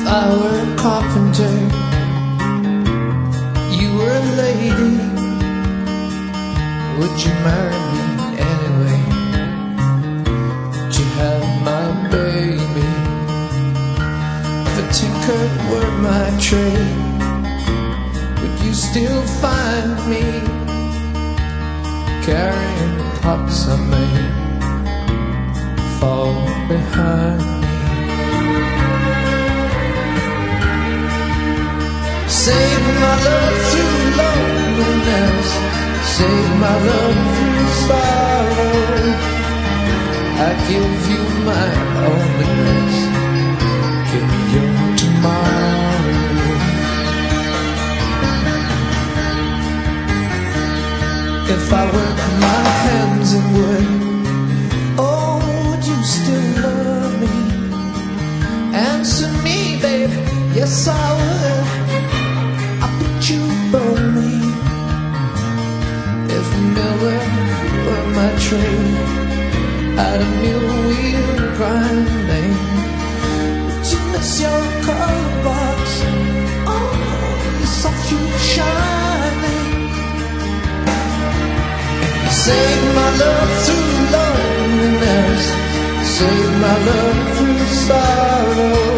I were a carpenter, you were a lady, would you marry me anyway? Would you have my baby? If a tinker were my trade, would you still find me carrying pots I made fall behind me? Save my love through loneliness, save my love through sorrow. I give you my loneliness, give me your tomorrow. If I work my hands in wood, oh, would you still love me? Answer me, babe, yes I would. You bore me. If a miller were my trade, I'd a mill wheel grinding. Would you miss your color box? Oh, you saw you shining. Save my love through loneliness, save my love through sorrow.